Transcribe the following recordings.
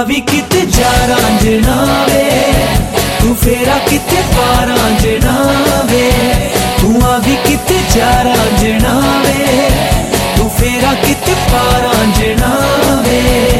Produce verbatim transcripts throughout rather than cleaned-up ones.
ਵੀ ਕਿਤੇ ਜਾ ਰਾਂਝਣਾ ਵੇ ਤੂੰ ਫੇਰਾ ਕਿਤੇ ਪਾ ਰਾਂਝਣਾ ਵੇ ਤੂੰ ਆ ਵੀ ਕਿਤੇ ਜਾ ਰਾਂਝਣਾ ਵੇ ਤੂੰ ਫੇਰਾ ਕਿਤੇ ਪਾ ਰਾਂਝਣਾ ਵੇ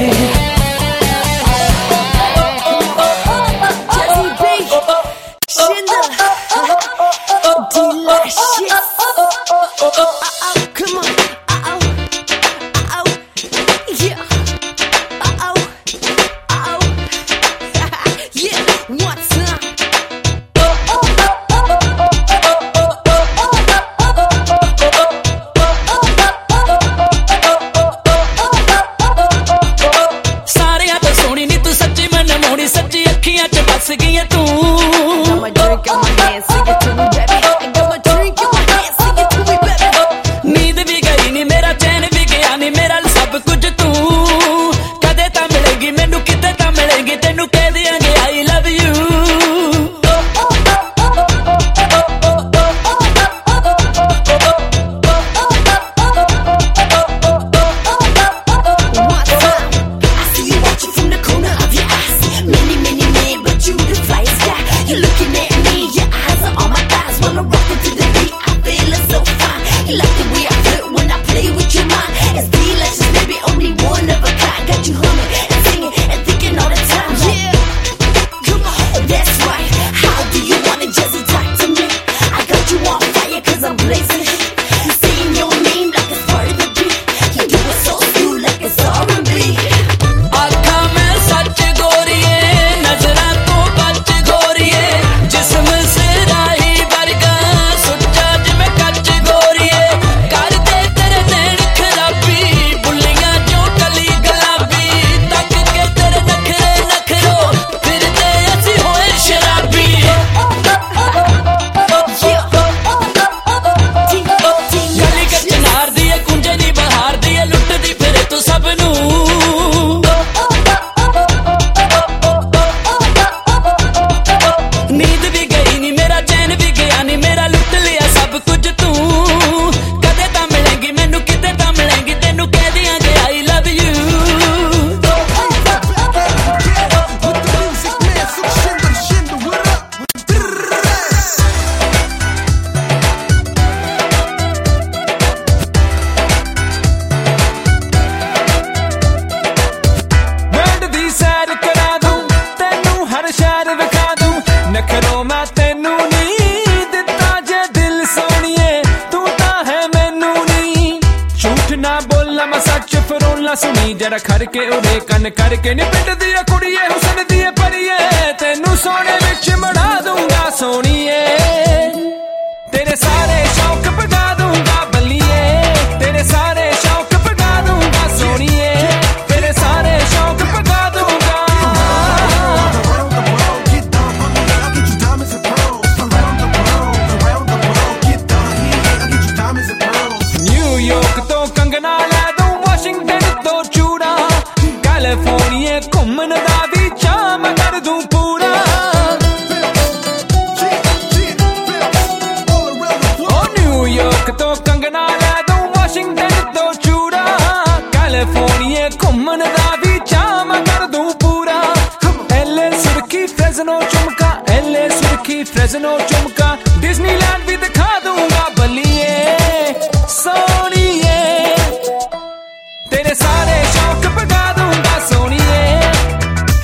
सुनी जरा खरके उड़े कन करके नी पिंड दिया कुड़िए हुसन दिए परिए तेनू सोने विच मढ़ा दूंगा सोनिए तेरे सारे शौक पगा दूंगा बलिए तेरे सारे शौक पगा दूंगा सोनिए तेरे सारे शौक पगा दूंगा न्यूयॉर्क तो कंगना लै दूं वाशिंगटन कैलिफोर्निया घूमन दा भी चाम कर दूं पूरा ओ न्यूयॉर्क तो कंगना लै दूं वाशिंगटन तो चूड़ा कैलिफोर्निया घूमन दा भी चाम कर दूं पूरा एले सुर्खी फ्रेज़नो चुमका एले सुर्खी फ्रेज़नो चुमका डिज्नीलैंड भी दिखा दूंगा बलिए सोनिए तेरे सारे शौक पगा दूंगा सोनिए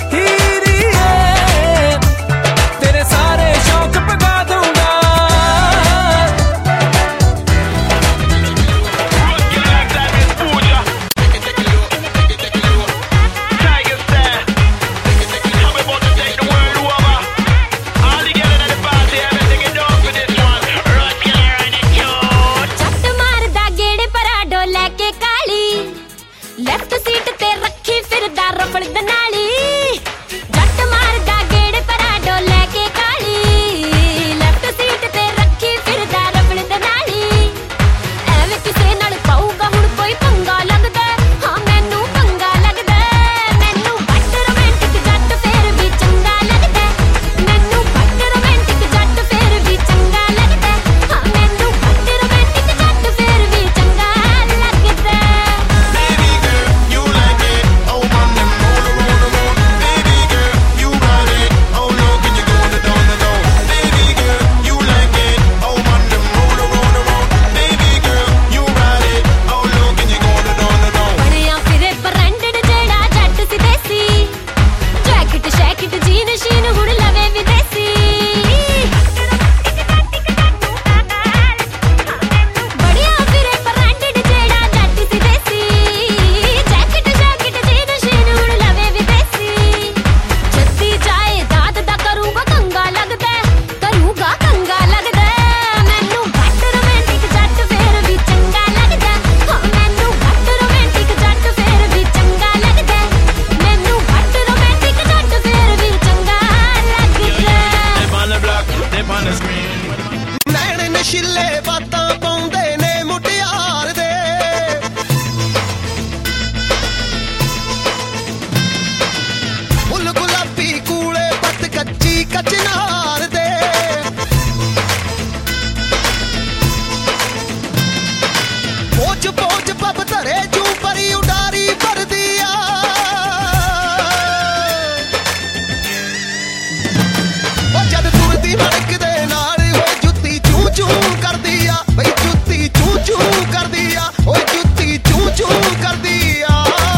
ਵਿੱਚ ਪੋਚ ਪੱਬ ਧਰੇ ਜੂ ਪਰੀ ਉਡਾਰੀ ਭਰਦੀ ਆ ਉਹ ਜਦ ਤੁਰਦੀ ਮੜਕ ਦੇ ਨਾਲ ਹੋਏ ਜੁੱਤੀ ਚੂ ਚੂ ਕਰਦੀ ਆ ਬਈ ਜੁੱਤੀ ਚੂ ਚੂ ਕਰਦੀ ਆ ਓਏ ਜੁੱਤੀ ਚੂ ਚੂ ਕਰਦੀ ਆ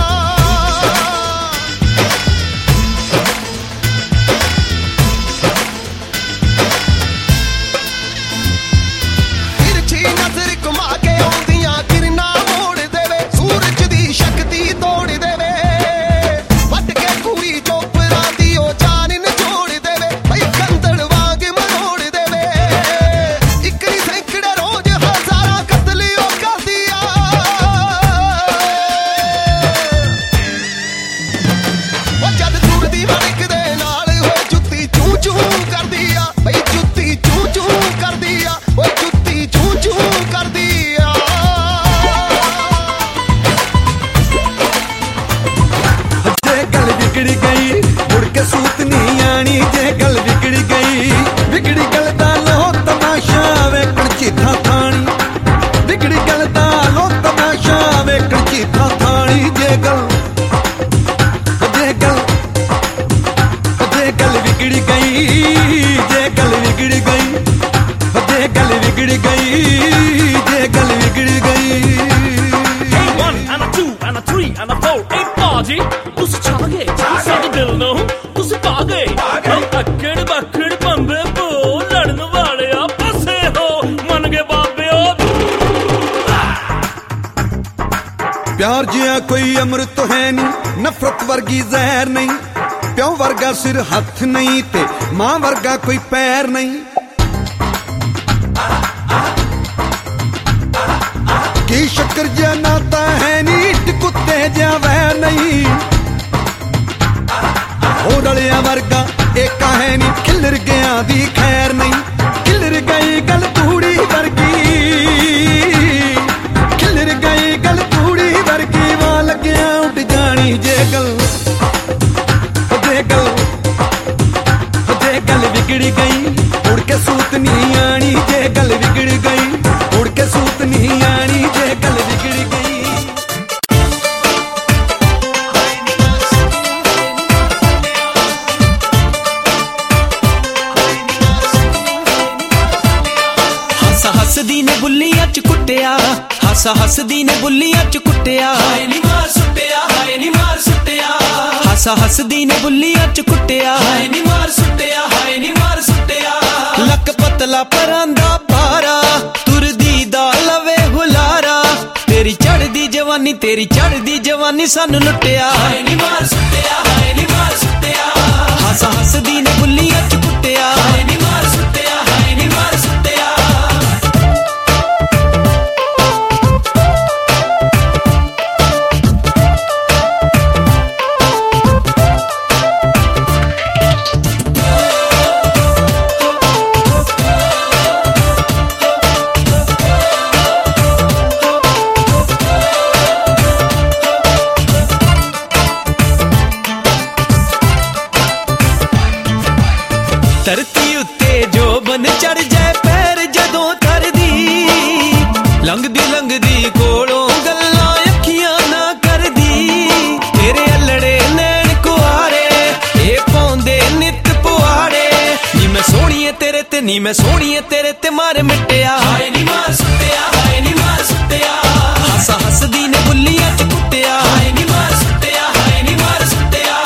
प्यार जिया कोई अमृत है नहीं नफरत वर्गी जहर नहीं प्यो वर्गा सिर हथ नहीं ते मां वर्गा कोई पैर नहीं की शक्कर जिया नाता है नीट कुत्ते जिया वैर नहीं हो रलिया वर्गा एक है नी खिलर गया दी खैर नहीं खिलर गई गल तूड़ी वर्गी खिलर गई गल तूड़ी वर्गी वां लग्या उठ जानी जे गल जे गल जे गल बिगड़ गई उड़ के सूत नहीं आनी जे गल बिगड़ गई उड़ के सूत नहीं आनी जे गल बिगड़ गई हसदी ने बुल्लियां च कुट्टिया हस हसदी ने बुल्लियां च कुट्टिया हाय नी मार सुट्टिया हाय नी मार सुट्टिया हस हसदी ने बुल्लियां च कुट्टिया हाय नी मार सुट्टिया हाय नी मार सुट्टिया लक पतला परांदा बारा तुरदी दा लवे हुलारा तेरी चढ़दी जवानी तेरी चढ़दी जवानी सानू लुट्टिया हाय नी मार सुट्टिया हाय नी मार सुट्टिया हस हसदी ने बुल्लियां च कुट्टिया हाय नी मार सुट्टिया हाय नी मार सुट्टिया धरती उत्ते जो बन चढ़ जाए पैर जदों थरदी लंघदी लंघदी कोलों गल्लां अखियां ना करदी तेरे अल्लड़े नैन कुआरे ए पौंदे नित पुआड़े नी मैं सोहणीए तेरे ते नी मैं सोहणीए तेरे ते मार मिटिया हाय नी मार सुट्टिया हाय नी मार सुट्टिया हस हसदी ने बुल्लियां च कुट्टिया हाय नी मार सुट्टिया हाय नी मार सुट्टिया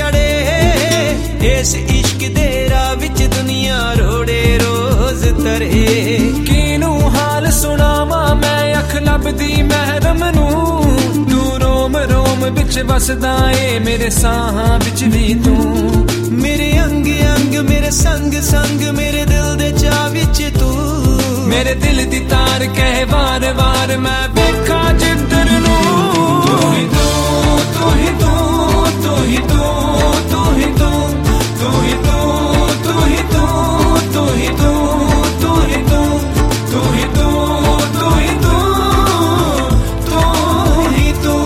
ਚੜੇ ਇਸ ਇਸ਼ਕ ਦੇ ਰਾਹ ਵਿੱਚ ਦੁਨੀਆ ਰੋੜੇ ਰੋਜ਼ ਤਰੇ ਕਿਨੂੰ ਹਾਲ ਸੁਣਾਵਾਂ ਮੈਂ ਅੱਖ ਲੱਭਦੀ ਮਹਿਰਮ ਨੂੰ ਤੂੰ ਰੋਮ ਰੋਮ ਵਿੱਚ ਵਸਦਾ ਏ ਮੇਰੇ ਸਾਹਾਂ ਵਿੱਚ ਵੀ ਤੂੰ ਮੇਰੇ ਅੰਗ ਅੰਗ ਮੇਰੇ ਸੰਗ ਸੰਗ ਮੇਰੇ ਦਿਲ ਦੇ ਚਾਹ ਵਿੱਚ ਤੂੰ ਮੇਰੇ ਦਿਲ ਦੀ ਤਾਰ ਕਹਿ ਵਾਰ ਵਾਰ ਮੈਂ ਵੇਖਾਂ ਜਿੱਧਰ ਨੂੰ ਤੂੰ ਹੀ ਤੂੰ ਤੂੰ ਹੀ ਤੂੰ ਤੂੰ ਹੀ ਤੂੰ ਤੂੰ ਹੀ ਤੂੰ ਤੂੰ ਹੀ ਤੂੰ ਤੂੰ ਹੀ ਤੂੰ ਤੂੰ ਹੀ ਤੂੰ ਤੂੰ ਹੀ ਤੂੰ ਤੂੰ ਹੀ ਤੂੰ ਤੂੰ ਹੀ ਤੂੰ ਤੂੰ ਹੀ ਤੂੰ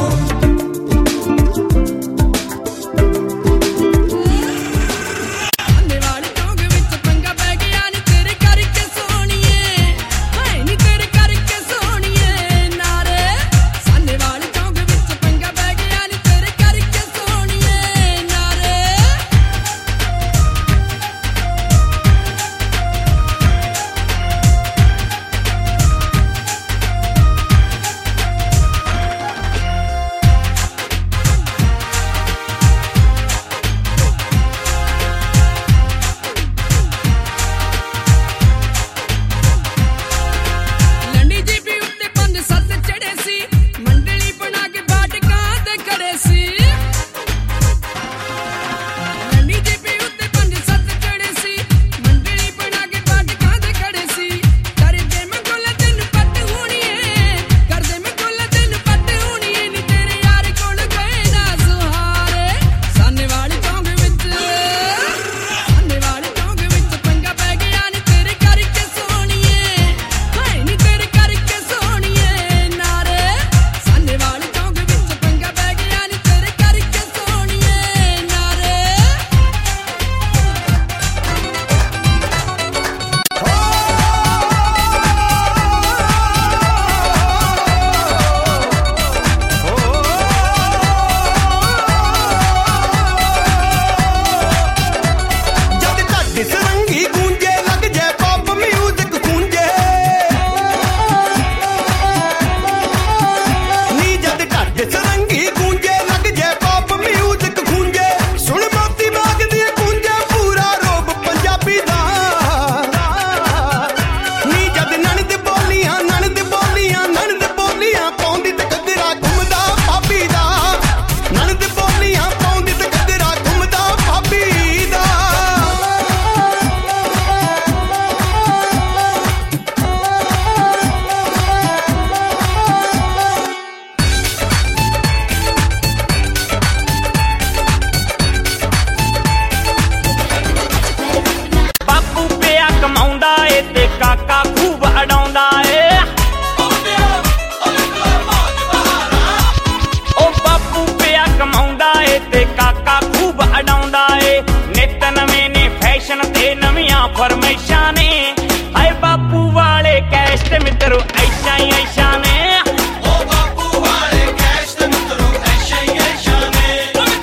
ਫਰਮਾਇਸ਼ਾਂ ਨੇ ਹਾਏ ਬਾਪੂ ਵਾਲੇ ਕੈਸ਼ ਤੇ ਮਿੱਤਰੋ ਐਸ਼ਾਂ ਹੀ ਐਸ਼ਾਂ ਨੇ ਓ ਬਾਪੂ ਵਾਲੇ ਕੈਸ਼ ਤੇ ਮਿੱਤਰੋ ਐਸ਼ਾਂ ਹੀ ਐਸ਼ਾਂ ਨੇ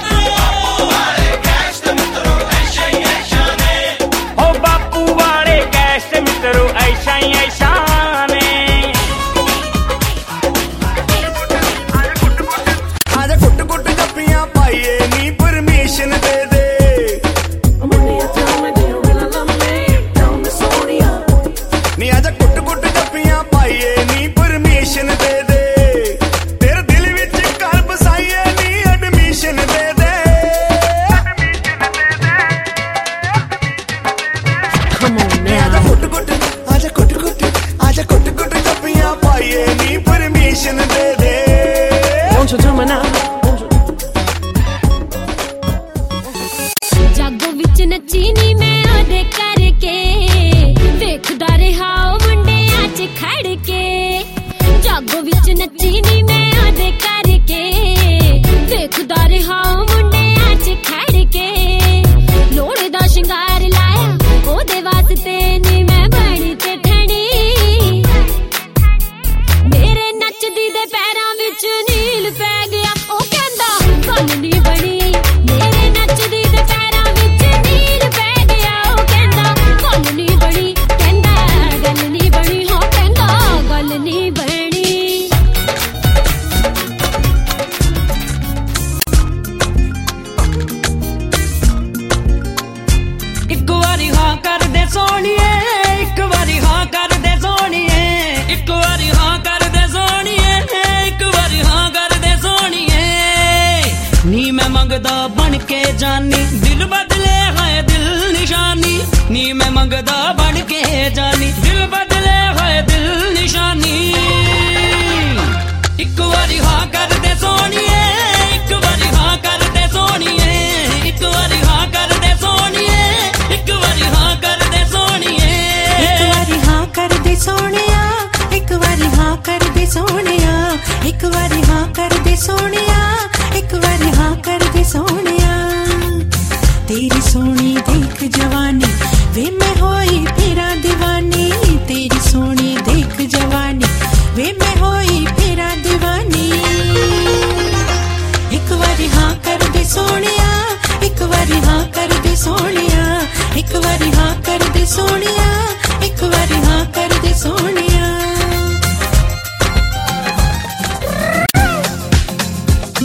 ਬਾਪੂ ਵਾਲੇ ਕੈਸ਼ ਤੇ ਮਿੱਤਰੋ ਐਸ਼ਾਂ ਹੀ ਐਸ਼ਾਂ ਨੇ ਓ ਬਾਪੂ ਵਾਲੇ ਕੈਸ਼ ਤੇ ਮਿੱਤਰੋ ਐਸ਼ਾਂ ਹੀ ਐਸ਼ਾਂ ਨੇ ਆਜਾ ਕੁੱਟ ਕੁੱਟ ਜੱਫੀਆਂ ਪਾਈਏ ਨੀ ਪਰਮਿਸ਼ਨ ਦੇ ਦੇ ਨੀ ਆਜਾ ਕੁੱਟ ਕੁੱਟ ਜੱਫੀਆਂ ਪਾਈਏ ਨੀ ਪਰਮਿਸ਼ਨ सोनिए एक बारी हाँ कर दे सोनिए एक बारी हाँ कर दे सोनिए एक बारी हाँ कर दे सोनिए नी मैं मंगदा बन के जानी दिल बदले है दिल निशानी नी मैं मंगदा बन के जानी दिल बदले है दिल निशानी एक बारी हाँ कर दे सोनिए एक बारी हाँ कर दे सोनिए एक बारी हाँ कर दे सोनिए एक बारी हाँ कर दे सोनिए एक बारी हाँ कर दे सोनिया एक बारी हाँ कर दे सोनिया एक बारी हाँ कर दे सोनिया एक बारी हाँ कर दे सोनिया तेरी सोनी देख जवानी वे मैं होई फिरा दीवानी तेरी सोनी देख जवानी वे मैं होई फिरा दीवानी एक बारी हाँ कर दे सोनिया एक बारी हाँ कर दे सोनिया एक बारी हाँ कर दे सोनिया एक बारी हाँ कर दे सोनिया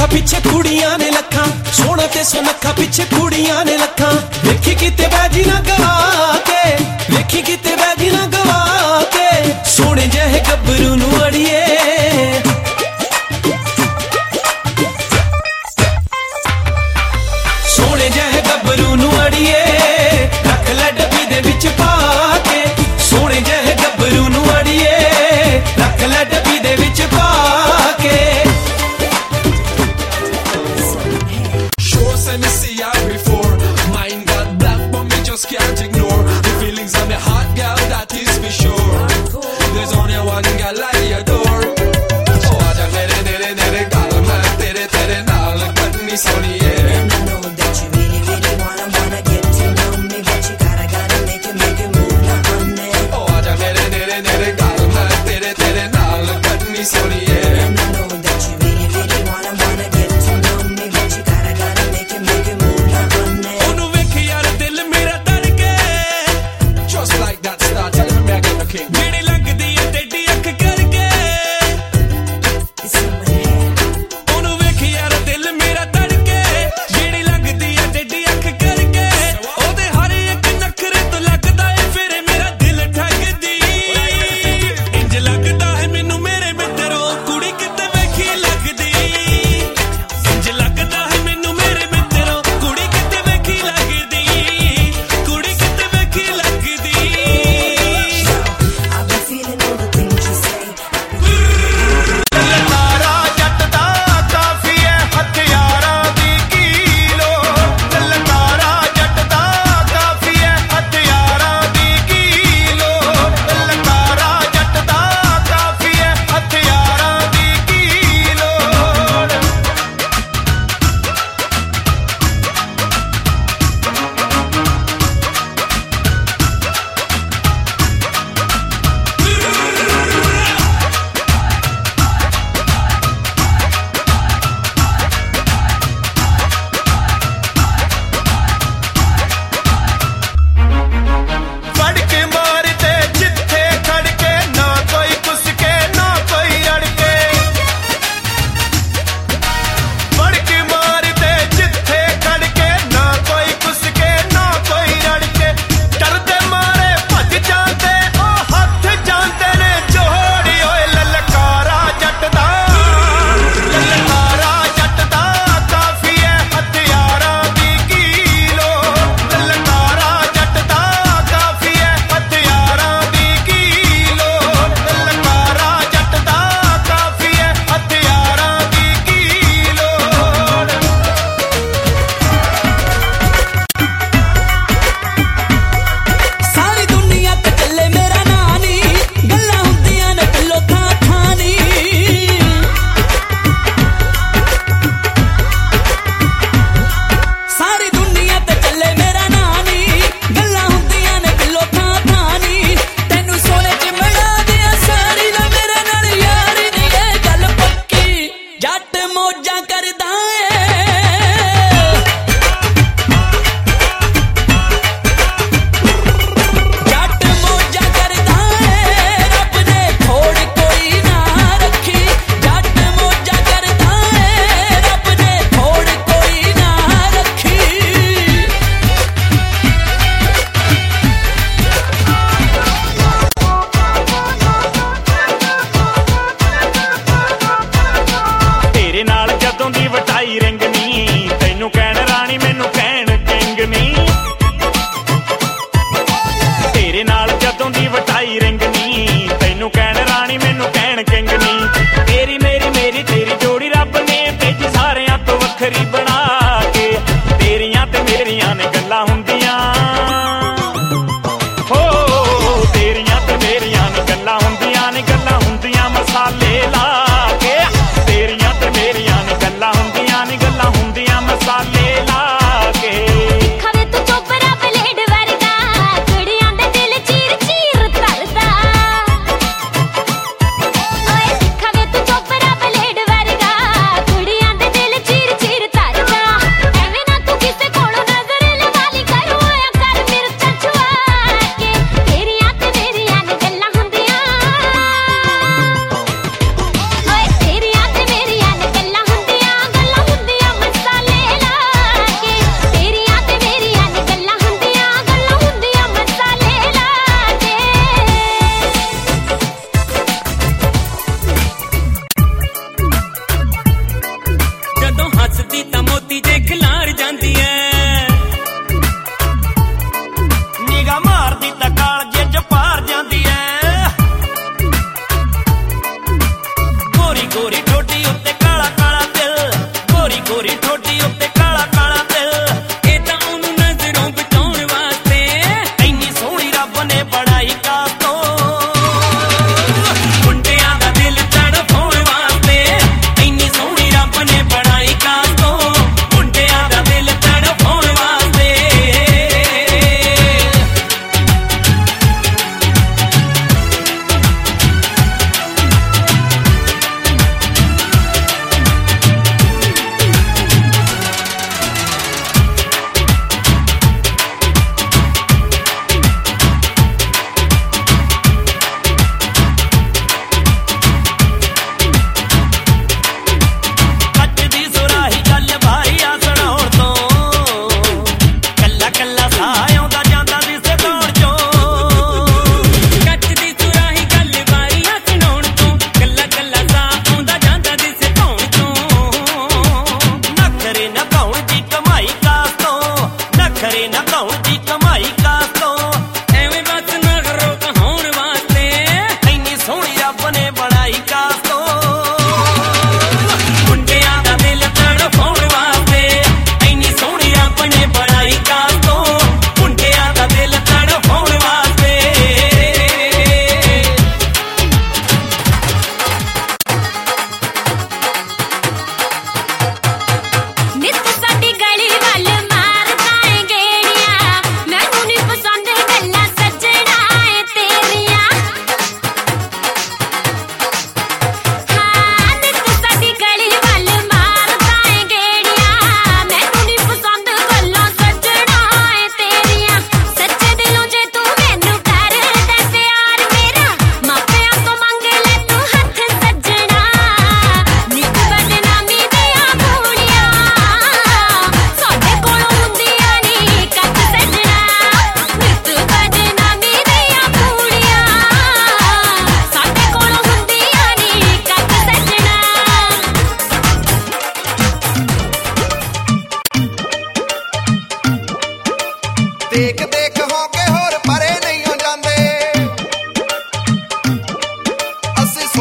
सुनखा पीछे कुड़ियां ने लखा सोना ते सुनखा पीछे कुड़ियां ने लखा वेखी किते बैजी ना गवा के वेखी किते बैजी ना गवा के सोने जहे गब्बरू नू अड़िए सोने जहे गब्बरू नू अड़िए रख ले डब्बी दे विच पा के सोने जहे गब्बरू नू अड़िए रख ले डब्बी दे विच पा के Let me see you before. Mine got black, but me just can't ignore the feelings of my heart, girl. That is for sure. There's only one girl I adore. Oh, I just nere nere nere gal, man, tere tere naal, kadni soni hai. And I know that you really really wanna wanna get to know me, but you gotta gotta make it make it move now, honey. Oh, I just nere nere nere gal, man, tere tere naal, kadni soni hai. And I know that you really really wanna wanna get to know me, but you gotta gotta make it make it move now, honey. Onu vekhi yaar dil mera dhadke, just like that star. Tell him I'm the king. Jehdi lagdi hai teddi akh karke. It's in my head. ਉਹਨੂੰ ਵੇਖ ਯਾਰ ਦਿਲ ਮੇਰਾ ਧੜਕੇ ਜਿਹੜੀ ਲੱਗਦੀ ਐ ਟੇਢੀ ਅੱਖ ਕਰਕੇ ਉਹਦੇ ਹਰ ਇੱਕ ਨਖਰੇ ਤੋਂ ਲੱਗਦਾ ਏ ਫਿਰ ਮੇਰਾ ਦਿਲ ਠੱਗਦੀ ਇੰਜ ਲੱਗਦਾ ਹੈ ਮੈਨੂੰ ਮੇਰੇ ਮਿੱਤਰੋ ਕੁੜੀ ਕਿਤੇ ਵੇਖੀ ਲੱਗਦੀ ਇੰਜ ਲੱਗਦਾ ਹੈ ਮੈਨੂੰ ਮੇਰੇ ਮਿੱਤਰੋ ਕੁੜੀ ਕਿਤੇ ਵੇਖੀ ਲੱਗਦੀ ਕੁੜੀ ਕਿਤੇ ਵੇਖੀ ਲੱਗਦੀ I've been feeling all the things you say. ਲਲਕਾਰਾ ਜੱਟ ਦਾ ਕਾਫੀਏ ਹਥਿਆਰਾਂ ਦੀ ਕੀ ਲੋੜ ਲਲਕਾਰਾ ਜੱਟ ਦਾ ਕਾਫੀਏ ਹਥਿਆਰਾਂ ਦੀ ਕੀ ਲੋੜ ਲਲਕਾਰਾ ਜੱਟ ਦਾ ਕਾਫੀਏ ਹਥਿਆਰਾਂ ਦੀ ਕੀ ਲੋੜ ਫੜ ਕੇ ਮਾਰਦੇ ਜਿੱਥੇ ਖੜ ਕੇ ਨਾ ਕੋਈ ਕੁਸ ਕੇ ਨਾ ਕੋਈ ਰੜ ਕੇ ਫੜ ਕੇ ਮਾਰਦੇ ਜਿੱਥੇ ਖੜ ਕੇ ਨਾ ਕੋਈ ਕੁਸ ਕੇ ਨਾ ਕੋਈ ਰੜ ਕੇ ਡਰਦੇ ਮਾਰੇ ਭੱਜ ਜਾਂਦੇ ਉਹ ਹੱਥ ਜਾਂਦੇ ਨੇ ਜੋੜੀ ਓਏ ਲਲਕਾਰਾ ਜੱਟ ਦਾ ਲਲਕਾਰਾ ਜੱਟ ਦਾ ਕਾਫੀਏ ਹਥਿਆਰਾਂ ਦੀ ਕੀ ਲੋੜ ਲਲਕਾਰਾ ਜੱਟ ਦਾ ਕਾਫੀਏ ਹਥਿਆਰਾਂ ਦੀ ਕੀ ਲੋੜ ਲਲਕਾਰਾ ਜੱਟ ਦਾ ਕਾਫੀਏ ਹਥਿਆਰਾਂ ਦੀ ਕੀ ਲੋੜ ਸਾਰੀ ਦੁਨੀਆ ਤੇ ਚੱਲੇ ਮੇਰਾ ਨਾਂ ਨੀ ਗੱਲਾਂ ਹੁੰਦੀਆਂ ਨੇ ਢਿੱਲੋਂ ਥਾਂ ਥਾਂ ਨੀ ਸਾਰੀ ਦੁਨੀਆ ਤੇ ਚੱਲੇ ਮੇਰਾ ਨਾਂ ਨੀ ਗੱਲਾਂ ਹੁੰਦੀਆਂ ਨੇ ਢਿੱਲੋਂ ਥਾਂ ਥਾਂ ਨੀ ਤੈਨੂੰ ਸੋਨੇ ਚ ਮਿਲਾ ਦਿਆਂ ਸਾਰੀ ਨਾ ਮੇਰੇ ਨਾਲ ਯਾਰੀ ਨੀ ਇਹ ਗੱਲ ਪੱਕੀ ਜੱਟ ਮੌਜਾਂ ਕਰਦਾ ਏ ਜੱਟ ਮੌਜਾਂ ਕਰਦਾ ਏ ਰੱਬ ਨੇ ਥੋੜ ਕੋਈ ਨਾ ਰੱਖੀ ਜੱਟ ਮੌਜਾਂ ਕਰਦਾ ਏ ਰੱਬ ਨੇ ਥੋੜ ਕੋਈ ਨਾ ਰੱਖੀ ਤੇਰੇ ਨਾਲ ਜਦੋਂ ਦੀ ਵਟਾਈ ਰਿੰਗਨੀ ਤੈਨੂੰ ਕਹਿਣ ਰਾਣੀ ਮੈਨੂੰ ਕਹਿਣ ਕਿੰਗਨੀ ਤੇਰੇ ਨਾਲ ਜਦੋਂ ਦੀ ਵਟਾਈ ਰਿੰਗਨੀ ਤੈਨੂੰ ਕਹਿਣ ਰਾਣੀ ਮੈਨੂੰ ਕਹਿਣ ਕਿੰਗਨੀ ਤੇਰੀ ਮੇਰੀ ਮੇਰੀ ਤੇਰੀ ਜੋੜੀ ਰੱਬ ਨੇ ਭੇਜੀ ਸਾਰਿਆਂ ਤੋਂ ਵੱਖਰੀ ਬਣਾ ਕੇ ਤੇਰੀਆਂ ਤੇ ਮੇਰੀਆਂ ਨੇ ਗੱਲਾਂ ਹੁੰਦੀਆਂ ਹੋ ਤੇਰੀਆਂ ਤੇ ਮੇਰੀਆਂ ਨੇ ਗੱਲਾਂ ਹੁੰਦੀਆਂ ਨੇ ਗੱਲਾਂ ਹੁੰਦੀਆਂ ਮਸਾਲੇ ਲਾ ਕੇ ਤੇਰੀਆਂ ਤੇ ਮੇਰੀਆਂ ਨੇ ਗੱਲਾਂ ਹੁੰਦੀਆਂ ਨੇ ਗੱਲਾਂ ਹੁੰਦੀਆਂ ਮਸਾਲੇ ਲਾ ਕੇ ਖਵੇ ਤੂੰ ਚੋਪਰਾ ਬਲੇਡ ਵਰਗਾ ਕੁੜੀਆਂ ਦੇ ਦਿਲ ਚੀਰ ਚੀਰ ਧਰਦਾ ਓਏ ਖਵੇ ਤੂੰ ਚੋਪਰਾ ਬਲੇਡ ਵਰਗਾ ਕੁੜੀਆਂ ਦੇ ਦਿਲ ਚੀਰ ਚੀਰ ਧਰਦਾ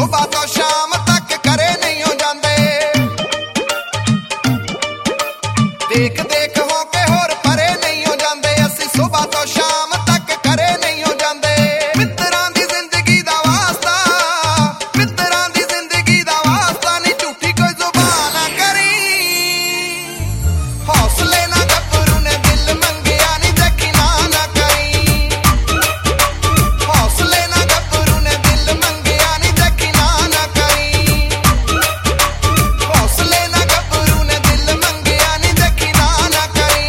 ਸੁਬਾਹ ਤੋਂ ਸ਼ਾਮ ਤੱਕ ਕਰੇ ਨਹੀਂ ਹੋ ਜਾਂਦੇ ਦੇਖ ਦੇਖ ਹੋ ਕੇ ਹੋਰ ਪਰੇ ਨਹੀਂ ਹੋ ਜਾਂਦੇ ਅਸੀਂ ਸੁਬਾਹ ਤੋਂ ਸ਼ਾਮ ਤੱਕ ਕਰੇ ਨਹੀਂ ਹੋ ਜਾਂਦੇ ਮਿੱਤਰਾਂ ਦੀ ਜ਼ਿੰਦਗੀ ਦਾ ਵਾਸਤਾ ਮਿੱਤਰਾਂ ਦੀ ਜ਼ਿੰਦਗੀ ਦਾ ਵਾਸਤਾ ਨਹੀਂ ਝੂਠੀ ਕੋਈ ਜ਼ੁਬਾਨ ਨਾ ਕਰੀ ਹੌਸਲੇ ਨਾ ਗੱਭਰੂ ਨੇ ਦਿਲ ਮੰਗਿਆ ਨਹੀਂ ਦੇਖੀ ਨਾ ਨਾ ਕਰੀ ਹੌਸਲੇ ਨਾ ਗੱਭਰੂ ਨੇ ਦਿਲ ਮੰਗਿਆ ਨਹੀਂ ਦੇਖੀ ਨਾ ਨਾ ਕਰੀ ਹੌਸਲੇ ਨਾ ਗੱਭਰੂ ਨੇ ਦਿਲ ਮੰਗਿਆ ਨਹੀਂ ਦੇਖੀ ਨਾ ਨਾ ਕਰੀ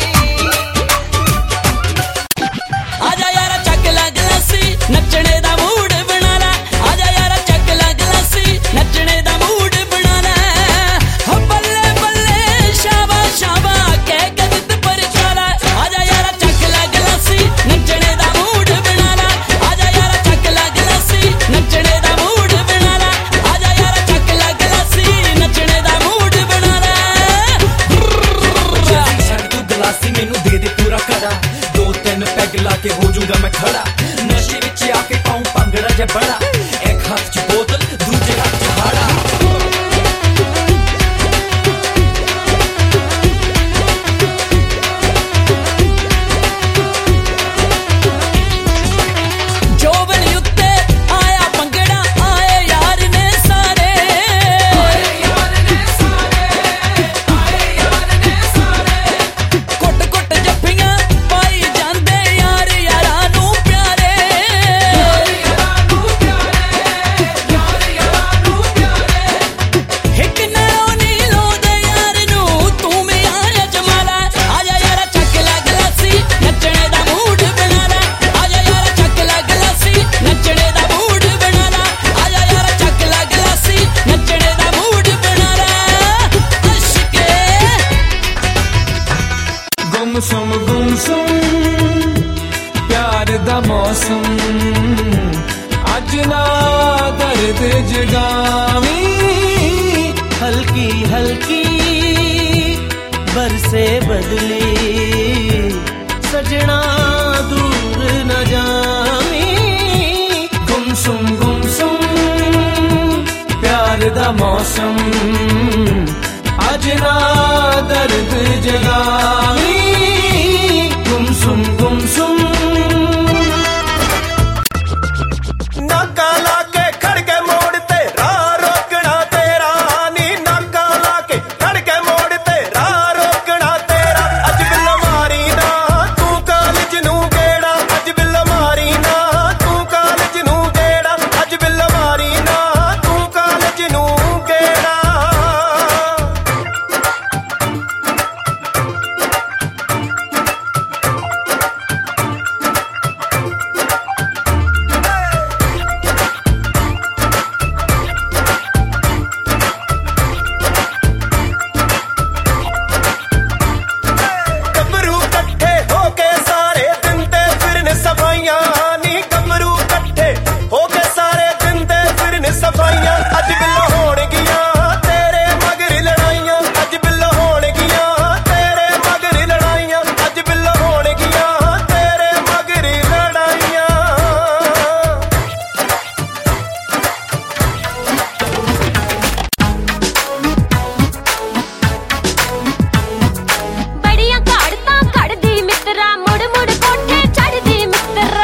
आजा यारा चक लग लस्सी नचने दा मूड बना ला आजा यारा चक लग लस्सी नचने दा मूड बना ला हो बल्ले बल्ले शाबा शाबा कह के दित पर चाला आजा यारा चक लग लस्सी नचने दा मूड बना ला आजा यारा चक लग लस्सी नचने दा मूड बना ला आजा यारा चक लग लस्सी नचने दा मूड बना ला ਛੱਡ ਤੂੰ ਗਲਾਸੀ ਮੈਨੂੰ ਦੇ ਦੇ ਪੂਰਾ ਕੜਾ ਦੋ ਤਿੰਨ ਪੈਗ ਲਾ ਕੇ ਹੋ ਜਾਊਗਾ ਮੈਂ ਖੜਾ ਨਸ਼ੇ ਵਿੱਚ ਆ ਕੇ ਪਾਉਂ ਭੰਗੜਾ ਜੇ ਬੜਾ ਇੱਕ ਹੱਥ 'ਚ ਬੋਤਲ ਦੂਜੇ ਹੱਥ 'ਚ ਹਾੜਾ जोबन उत्ते आया भंगड़ा आए यार ने सारे कुट कुट जफ्फियां पाई जांदे यार यारां नू प्यारे हिक नालों नी लोदे यार नू तू भी आया जमाला आजा यारा चक लग लस्सी नचने दा मूड बना ला आजा यारा चक लग लस्सी नचने दा मूड बना ला आजा यारा चक लग लस्सी नचने दा मूड बना ला अशके गुमसुम गुमसुम प्यार दा मौसम अज ना दर्द जगावी हल्की हल्की बरसे बदली सजना दूर न जावी गुमसुम गुमसुम प्यार दा मौसम अज ना दर्द जगावी गुमसुम गुमसुम ਨਾਕਾ ਲਾ ਕੇ ਖੜ ਕੇ ਮੋੜ ਤੇ ਰਾਹ ਰੋਕਣਾ ਤੇਰਾ ਨੀ ਨਾਕਾ ਲਾ ਕੇ ਖੜ ਕੇ ਮੋੜ ਤੇ ਰਾਹ ਰੋਕਣਾ ਤੇਰਾ ਅੱਜ ਬਿੱਲ ਮਾਰੀ ਨਾ ਤੂੰ ਕਾਲਜ ਨੂੰ ਗੇੜਾ ਅੱਜ ਬਿੱਲ ਮਾਰੀ ਨਾ ਤੂੰ ਕਾਲਜ ਨੂੰ ਗੇੜਾ ਅੱਜ ਬਿੱਲ ਮਾਰੀ ਨਾ ਤੂੰ ਕਾਲਜ ਨੂੰ ਗੇੜਾ ਗੱਭਰੂ ਇਕੱਠੇ ਹੋ ਕੇ ਸਾਰੇ ਦਿਨ ਤੇ ਫਿਰਨ ਸਫਾਈਆਂ ਨੀ ਗੱਭਰੂ ਇਕੱਠੇ ਹੋ ਕੇ ਸਾਰੇ ਦਿਨ ਤੇ ਫਿਰਨ ਸਫਾਈਆਂ ਅੱਜ ਬਿੱਲ ਹੋਣਗੀਆਂ ਤੇਰੇ ਮਗਰ ਲੜਾਈਆਂ ਅੱਜ ਬਿੱਲ ਹੋਣਗੀਆਂ ਤੇਰੇ ਮਗਰ ਲੜਾਈਆਂ ਅੱਜ ਬਿੱਲ ਹੋਣਗੀਆਂ ਤੇਰੇ ਮਗਰ ਲੜਾਈਆਂ ਬੜੀਆਂ ਘਾੜਤਾਂ ਘੜਦੀ ਮਿੱਤਰਾ ਮੁੜ ਮੁੜ ਕੋਠੇ ਚੜਦੀ ਮਿੱਤਰਾ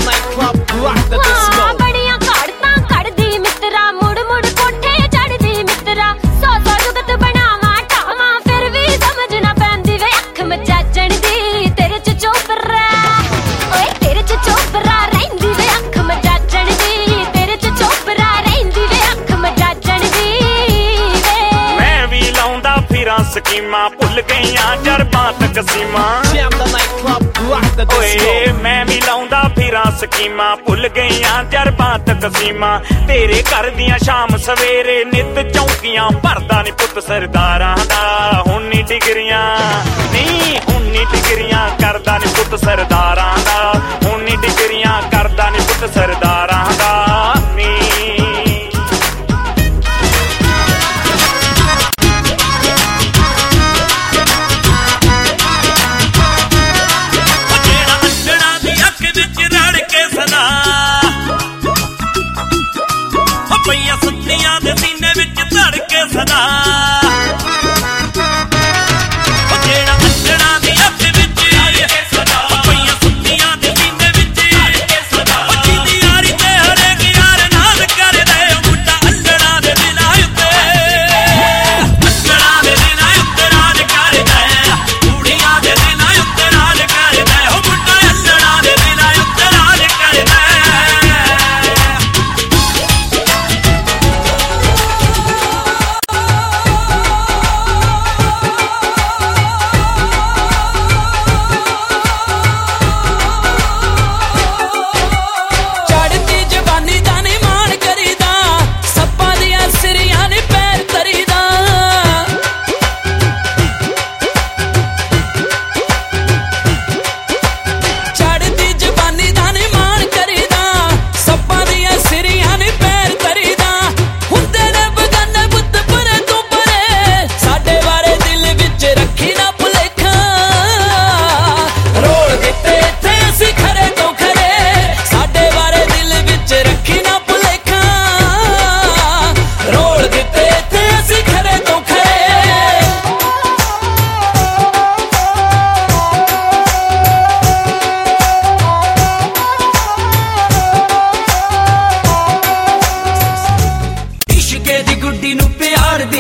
ਹਾਂ ਬੜੀਆਂ ਘਾੜਤਾਂ ਘੜਦੀ ਮਿੱਤਰਾ ਮੁੜ ਮੁੜ ਕੋਠੇ ਚੜਦੀ ਮਿੱਤਰਾ ਸੌ ਸੌ ਜੁਗਤ ਬਣਾਵਾਂ ਢਾਵਾਂ ਫਿਰ ਵੀ ਸਮਝ ਨਾ ਪੈਂਦੀ ਵੇ ਅੱਖ ਮਚਾਚਣ ਦੀ ਤੇਰੇ ਚ ਚੋਪਰਾ ਓਏ ਤੇਰੇ ਚ ਚੋਪਰਾ ਰਹਿੰਦੀ ਵੇ ਅੱਖ ਮਚਾਚਣ ਦੀ ਤੇਰੇ ਚ ਚੋਪਰਾ ਰਹਿੰਦੀ ਵੇ ਅੱਖ ਮਚਾਚਣ ਦੀ ਵੇ ਮੈਂ ਵੀ ਲਾਉਂਦਾ ਫਿਰਾਂ ਸਕੀਮਾਂ ਭੁੱਲ ਗਈਆਂ ਜਰਬਾਂ ਤਕਸੀਮਾਂ ਓਏ ਮੈਂ ਵੀ ਲਾਉਂਦਾ ਫਿਰਾਂ ਸਕੀਮਾਂ ਭੁੱਲ ਗਈਆਂ ਜਰਬਾਂ ਤਕਸੀਮਾਂ ਤੇਰੇ ਘਰ ਦੀਆਂ ਸ਼ਾਮ ਸਵੇਰੇ ਨਿਤ ਚੌਂਕੀਆਂ ਭਰਦਾ ਨੀ ਪੁੱਤ ਸਰਦਾਰਾਂ ਦਾ ਹੁਣ ਨੀ ਡਿਗਰੀਆਂ ਨਹੀਂ ਹੁਣ ਨੀ ਡਿਗਰੀਆਂ ਕਰਦਾ ਨੀ ਪੁੱਤ ਸਰਦਾਰਾਂ ਦਾ ਹੁਣ ਨੀ ਡਿਗਰੀਆਂ ਕਰਦਾ ਨੀ ਪੁੱਤ ਸਰਦਾਰਾਂ ਦਾ ਨੀ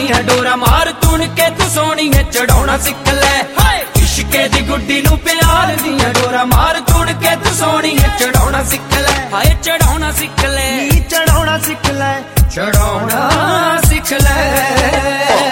ਦੀਆਂ ਡੋਰਾ ਮਾਰ ਤੁਣ ਕੇ ਤੂੰ ਸੋਹਣੀ ਹੈ ਚੜਾਉਣਾ ਸਿੱਖ ਲੈ ਹਾਏ ਇਸ਼ਕੇ ਦੀ ਗੁੱਡੀ ਨੂੰ ਪਿਆਰ ਦੀਆਂ ਡੋਰਾ ਮਾਰ ਤੁਣ ਕੇ ਤੂੰ ਸੋਹਣੀ ਹੈ ਚੜਾਉਣਾ ਸਿੱਖ ਲੈ ਹਾਏ ਚੜਾਉਣਾ ਸਿੱਖ ਲੈ ਨੀ ਚੜਾਉਣਾ ਸਿੱਖ ਲੈ ਚੜਾਉਣਾ ਸਿੱਖ ਲੈ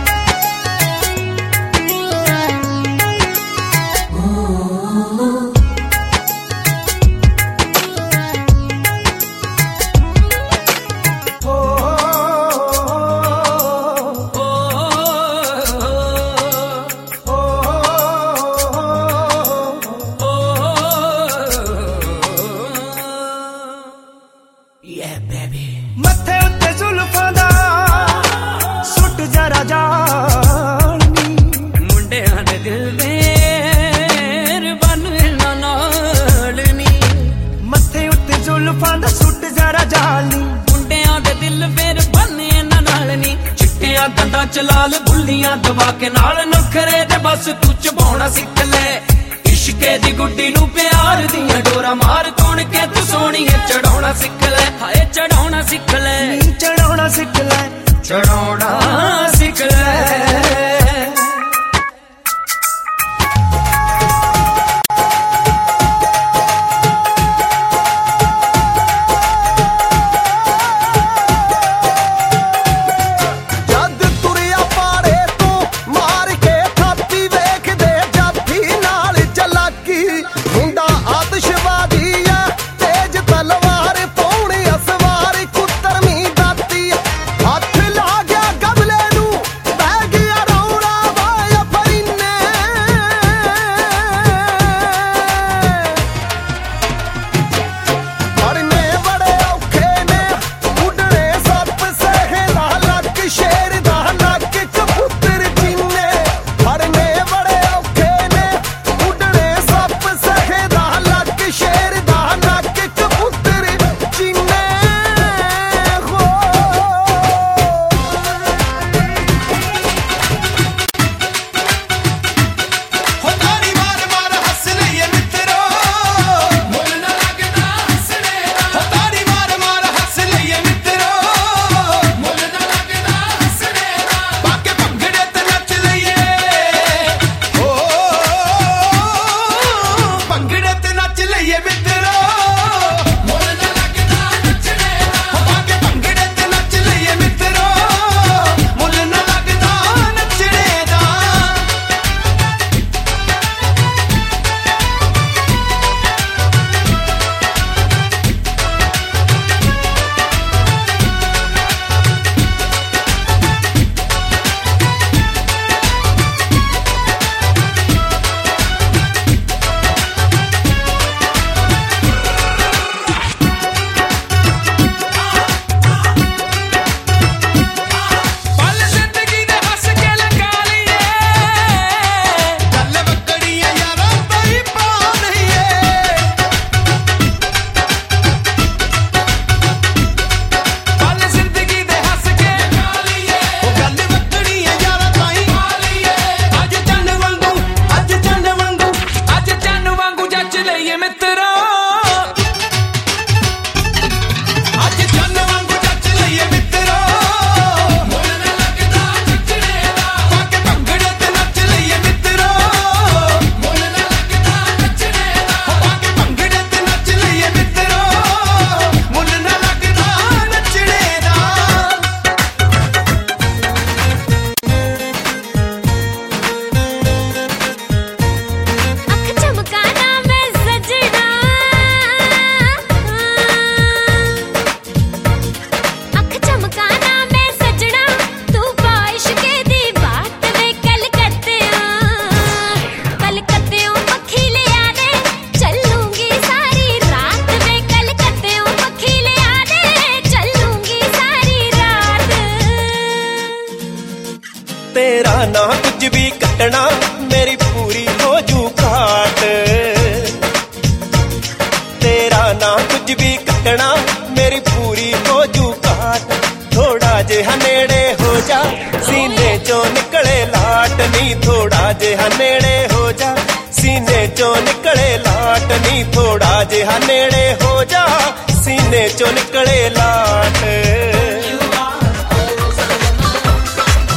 ਮੱਥੇ ਉੱਤੇ ਜ਼ੁਲਫਾਂ ਦਾ ਸੁੱਟ ਜਰਾ ਜਾਣੀ ਮੁੰਡਿਆਂ ਦੇ ਦਿਲ ਦੇ ਬਨ ਨਾ ਨਾਲ ਨੀ ਮੱਥੇ ਉੱਤੇ ਜ਼ੁਲਫਾਂ ਦਾ ਸੁੱਟ ਜਰਾ ਜਾਣੀ ਮੁੰਡਿਆਂ ਦੇ ਦਿਲ ਫੇਰ ਬੰਨੇ ਨਾ ਨਾਲ ਨੀ ਚਿੱਟਿਆਂ ਦੰਦਾਂ ਚ ਲਾਲ ਬੁੱਲੀਆਂ ਦਬਾ ਕੇ ਨਾਲ ਨਖਰੇ ਤੇ ਬਸ ਤੂੰ ਚਬਾਉਣਾ ਸਿੱਖ ਲੈ ਇਸ਼ਕੇ ਦੀ ਗੁੱਡੀ ਨੂੰ ਪਿਆਰ ਦੀਆਂ ਡੋਰਾ ਮਾਰ ਤੋਣ ਕੇ ਤੂੰ ਸੋਹਣੀ ਹੈ ਚੜਾਉਣਾ ਸਿੱਖ ਲੈ ਹਾਏ ਚੜਾਉਣਾ ਸਿੱਖ ਲੈ ਨੀ ਚੜਾਉਣਾ ਸਿੱਖ ਲੈ ਚੜਾਉਣਾ ਸਿੱਖ ਲੈ तेरा ना कुछ भी कटना मेरी पूरी हो जू काट तेरा ना कुछ भी कटना मेरी पूरी हो जू काट थोड़ा जेहा नेड़े हो जा सीने चो निकले लाट नी थोड़ा जेहा नेड़े हो जा सीने चो निकले लाट नी थोड़ा जेहा नेड़े हो जा सीने चो निकले लाट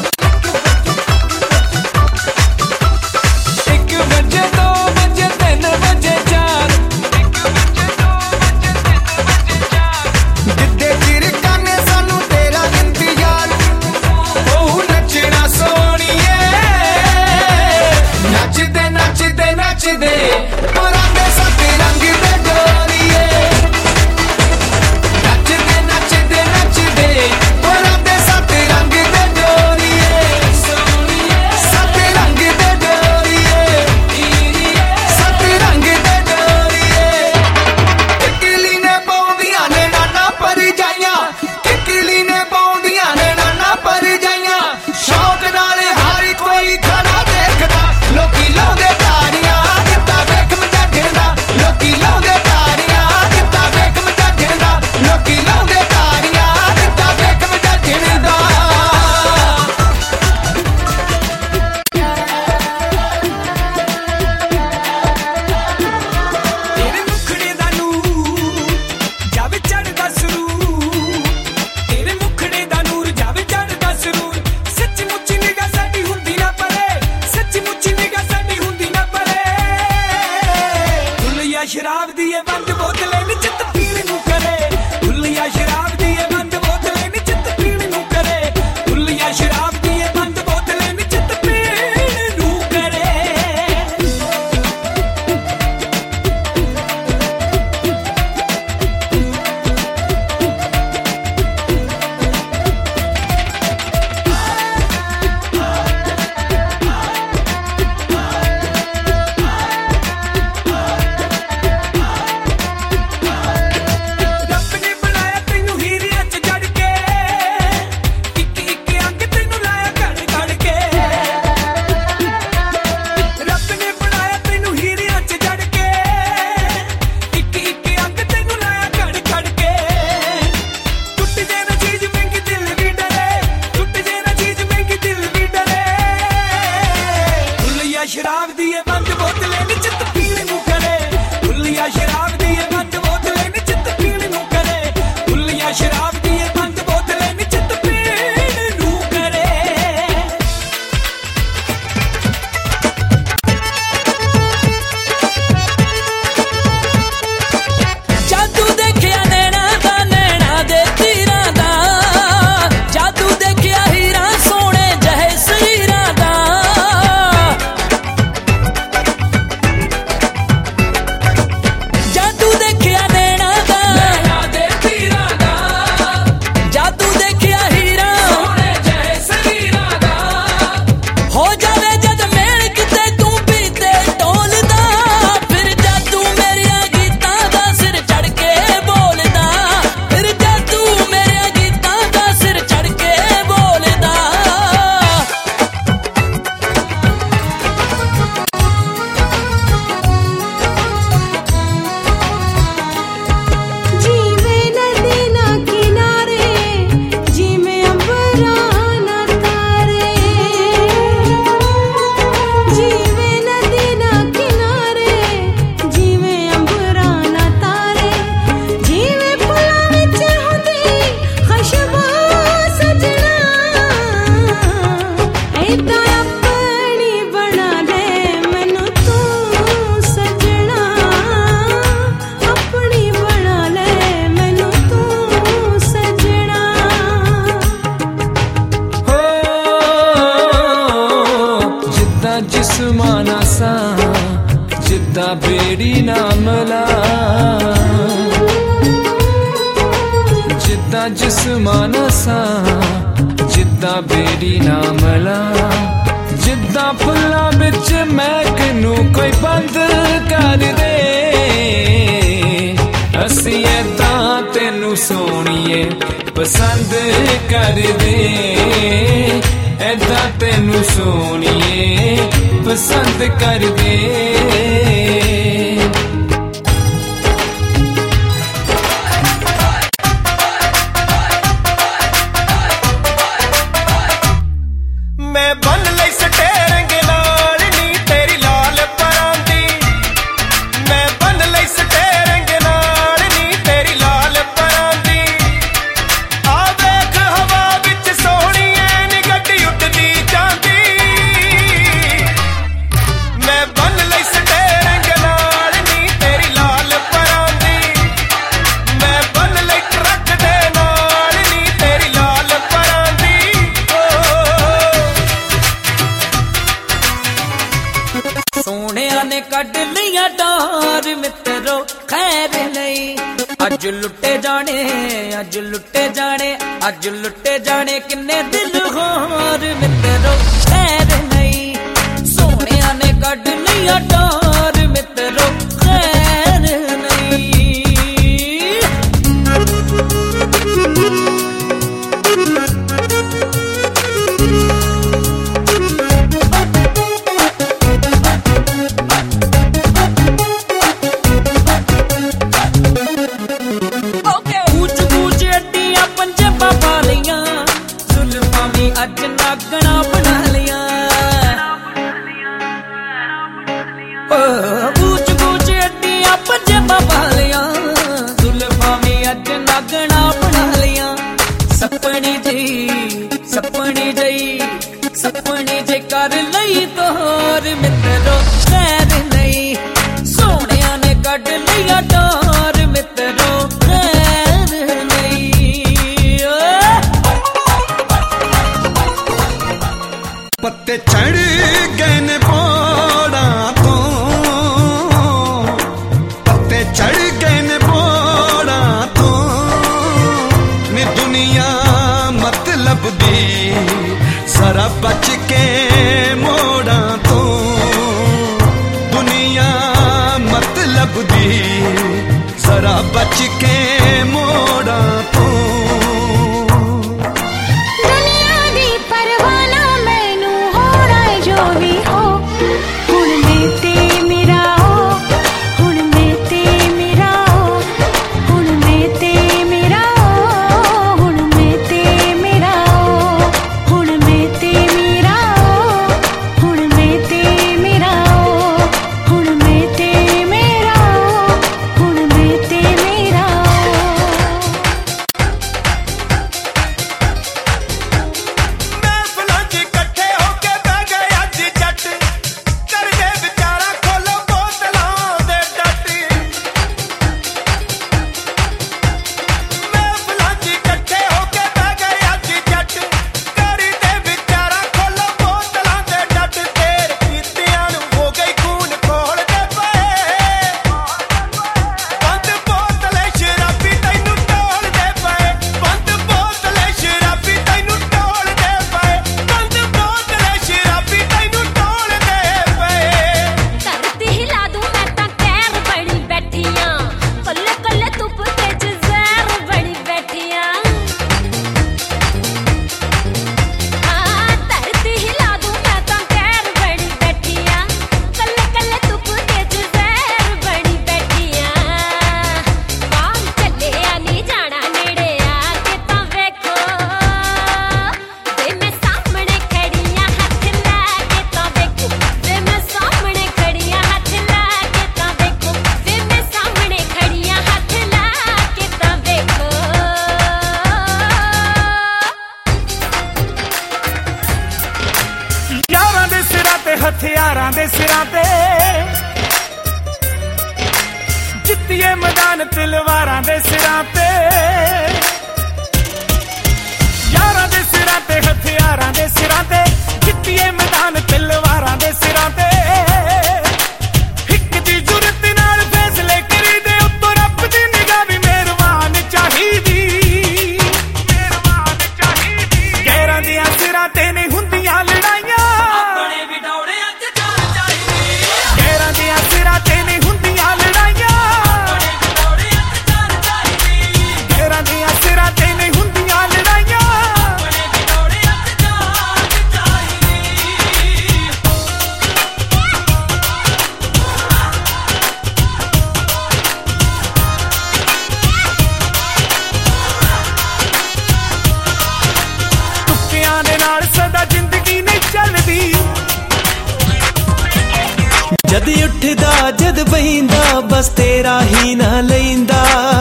ਜਿਸਮਾਨਾ ਸਾਂ ਜਿੱਦਾਂ ਬੇੜੀ ਨਾ ਮਲਾ ਜਿੱਦਾਂ ਫੁੱਲਾਂ ਵਿੱਚ ਮਹਿਕ ਨੂੰ ਕੋਈ ਬੰਦ ਕਰ ਦੇ ਅਸੀਂ ਏਦਾਂ ਤੈਨੂੰ ਸੋਹਣੀਏ ਪਸੰਦ ਕਰਦੇ ਏਦਾਂ ਤੈਨੂੰ ਸੋਹਣੀਏ ਪਸੰਦ ਕਰਦੇ ਮੈਂ ਬੰਨ ਲਈ ਸਟੇਰਿੰਗ ਨਾਲ ਨੀ ਤੇਰੀ ਲਾਲ ਪਰਾਂ ਦੀ ਮੈਂ ਬੰਨ ਲਈ ਸਟੇਰਿੰਗ ਨਾਲ ਨੀ ਤੇਰੀ ਲਾਲ ਪਰਾਂ ਦੀ ਆ ਵੇਖ ਹਵਾ ਵਿੱਚ ਸੋਹਣੀਏ ਨੀ ਗੱਡੀ ਉੱਡਦੀ ਜਾਂਦੀ ਮੈਂ ਬੰਨ ਲਈ ਸਟੇਰਿੰਗ ਨਾਲ ਨੀ ਤੇਰੀ ਲਾਲ ਪਰਾਂ ਦੀ ਮੈਂ ਬੰਨ ਲਈ ਟਰੱਕ ਦੇ ਨਾਲ ਨੀ ਤੇਰੀ ਲਾਲ ਪਰਾਂ ਦੀ ਸੋਹਣਿਆਂ ਨੇ ਕੱਢ ਲਈਆਂ ਡਾਰ ਮਿੱਤਰੋ ਖੈਰ ਨਹੀਂ ਅੱਜ ਲੁੱਟੇ ਜਾਣੇ ਅੱਜ ਲੁੱਟੇ ਜਾਣੇ ਅੱਜ ਲੁੱਟੇ ਜਾਣੇ ਕਿੰਨੇ ਦਿਲ ਹੋਰ ਮਿੱਤਰੋ ਖੈਰ ਨਹੀਂ ਸੋਹਣਿਆਂ ਨੇ ਕੱਢ ਲਈਆਂ ਡਾਰ ਮਿੱਤਰੋ ਖੈਰ ਨਹੀਂ ਅੱਜ ਨਾਗਣਾ ਬਣਾ ਲਿਆ ਬੂਚ ਬੂਚ ਅੱਡੀਆਂ ਪੰਜੇਬਾਂ ਪਾ ਲਿਆ ਜ਼ੁਲਫਾਂ ਵੀ ਅੱਜ ਨਾਗਣਾ ਬਣਾ ਲਿਆ ਸਪਣੀ ਜਈ ਸਪਣੀ ਜਈ ਸਪਣੀ ਜੇ ਕਰ ਲਈ ਤੋਰ ਮਿੱਤਰੋ ਖੈਰ ਨਹੀਂ ਸੋਹਣਿਆਂ ਨੇ ਕੱਢ ਲਿਆ ਡੋਰ ਮਿੱਤਰੋ ਖੈਰ ਨਹੀਂ ਪੱਤੇ ਚੜ ਗਏ ਨੇ ਪੌੜਾਂ ਤੋਂ ਪੱਤੇ ਚੜ ਗਏ ਨੇ ਪੌੜਾਂ ਤੋਂ ਨੀ ਦੁਨੀਆ ਮਤਲਬ ਦੀ ਜ਼ਰਾ ਬਚ ਕੇ ਮੋੜਾਂ ਤੋਂ ਦੁਨੀਆ ਮਤਲਬ ਦੀ ਜ਼ਰਾ ਬਚ ਕੇ ਮੋੜਾਂ ਤੋਂ ਹਥਿਆਰਾਂ ਦੇ ਸਿਰਾਂ ਤੇ ਜਿੱਤੀਏ ਮੈਦਾਨ ਤਲਵਾਰਾਂ ਦੇ ਸਿਰਾਂ ਤੇ ਯਾਰਾਂ ਦੇ ਸਿਰਾਂ ਤੇ ਹਥਿਆਰਾਂ ਦੇ ਸਿਰਾਂ ਤੇ ਜਿੱਤੀਏ ਮੈਦਾਨ ਤਲਵਾਰਾਂ ਦੇ ਸਿਰਾਂ ਤੇ ਇੱਕ ਦੀ ਜ਼ੁਰਤ ਨਾਲ ਫੈਸਲੇ ਕਰੀਦੇ ਉੱਤੋਂ ਰੱਬ ਦੀ ਨਿਗਾਹ ਵੀ ਮਿਹਰਬਾਨ ਚਾਹੀਦੀ जद उठदा जद बहिंदा बस तेरा ही ना लैंदा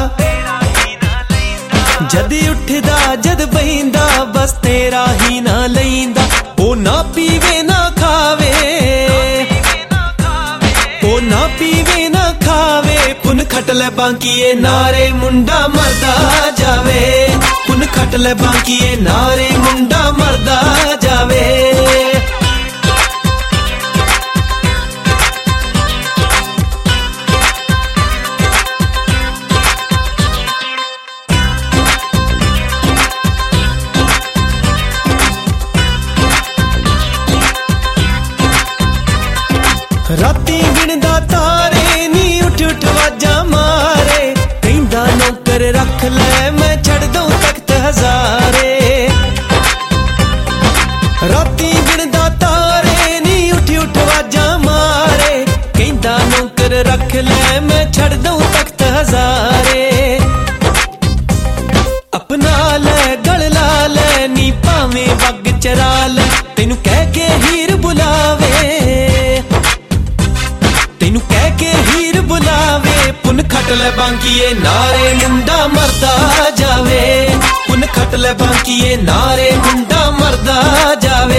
जद उठदा जद बहिंदा बस तेरा ही ना लैंदा ओ ना पीवे ना खावे ओ ना पीवे ना खावे पुन खट ले बांकीए नारे मुंडा मरदा जावे पुन खट ले बांकीए नारे मुंडा मरदा जावे राती गिनदा तारे नी उठ उठ वाजा मारे कहंदा नौकर रख ले मैं छड़ दूं तख्त हजारे राती गिनदा तारे नी उठ उठ वाजा मारे कहंदा नौकर रख ले मैं छड़ दूं तख्त हजारे अपना ले गल ला ले नी भावें वग चरा ले तेनू कह के हीर बुलावे तेनू कह के हीर बुलावे पुन खट ले बांकीए नारे मुंडा मरदा जावे पुन खट ले बांकीए नारे मुंडा मरदा जावे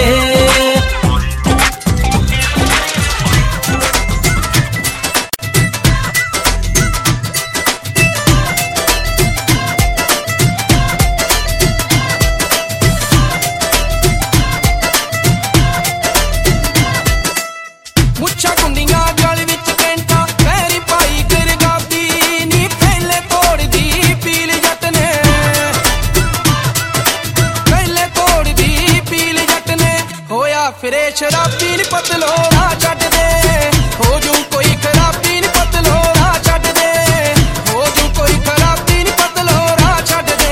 ਮੁੱਛਾਂ ਕੁੰਡੀਆਂ ਗਲ ਵਿੱਚ ਕੈਂਟਾ ਪੈਰੀ ਪਾਈ ਗਰਗਾਬੀ ਨੀ ਪਹਿਲੇ ਤੋੜਦੀ ਪੀਲ ਜੱਟ ਨੇ ਪਹਿਲੇ ਤੋੜਦੀ ਪੀਲ ਜੱਟ ਨੇ ਹੋਇਆ ਫਿਰੇ ਸ਼ਰਾਬੀ ਨੀ ਪਤਲੋ ਨਾ ਛੱਡ ਦੇ ਹੋ ਜੂ ਕੋਈ ਖਰਾਬੀ ਨੀ ਪਤਲੋ ਨਾ ਛੱਡ ਦੇ ਹੋ ਜੂ ਕੋਈ ਖਰਾਬੀ ਨੀ ਪਤਲੋ ਨਾ ਛੱਡ ਦੇ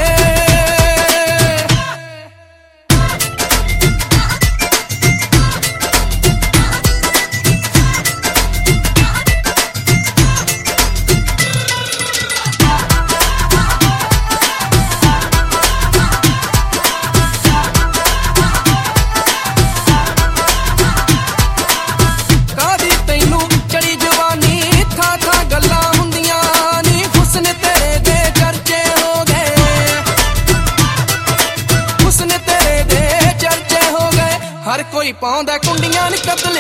ਕਾਦੀ ਤੈਨੂੰ ਚੜੀ ਜਵਾਨੀ ਥਾਂ ਥਾਂ ਗੱਲਾਂ ਹੁੰਦੀਆਂ ਨੀ ਹੁਸਨ ਤੇਰੇ ਦੇ ਚਰਚੇ ਹੋ ਗਏ ਹੁਸਨ ਤੇਰੇ ਦੇ ਚਰਚੇ ਹੋ ਗਏ ਹਰ ਕੋਈ ਪਾਉਂਦਾ ਕੁੰਡੀਆਂ ਨੀ ਕਤਲ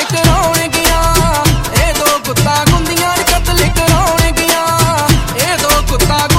ਕਰਾਉਣਗੀਆਂ ਇਹ ਦੋ ਕੁੱਤਾ ਗੁੰਦੀਆਂ ਨੀ ਕਤਲ ਕਰਾਉਣਗੀਆਂ ਇਹ ਦੋ ਕੁੱਤਾ